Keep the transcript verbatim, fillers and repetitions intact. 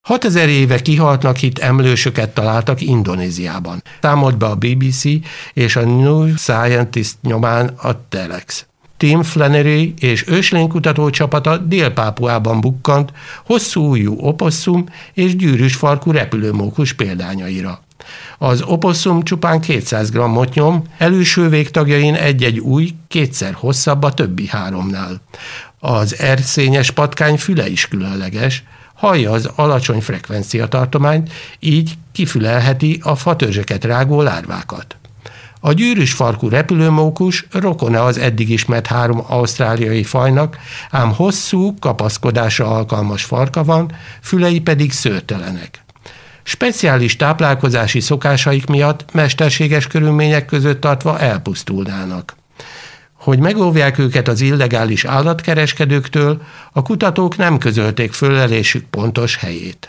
hatezer éve kihaltnak hit emlősöket találtak Indonéziában. Számolt be a bé bé cé és a New Scientist nyomán a Telex. Tim Flannery és őslénykutató csapata Dél-Pápuában bukkant hosszú ujjú oposszum és gyűrűs farkú repülőmókus példányaira. Az oposszum csupán kétszáz grammot nyom, előső végtagjain egy-egy ujj kétszer hosszabb a többi háromnál. Az erszényes patkány füle is különleges, hallja az alacsony frekvenciatartományt, így kifülelheti a fatörzseket rágó lárvákat. A gyűrűs farkú repülőmókus rokona az eddig ismert három ausztráliai fajnak, ám hosszú, kapaszkodásra alkalmas farka van, fülei pedig szőrtelenek. Speciális táplálkozási szokásaik miatt mesterséges körülmények között tartva elpusztulnának. Hogy megóvják őket az illegális állatkereskedőktől, a kutatók nem közölték fölelésük pontos helyét.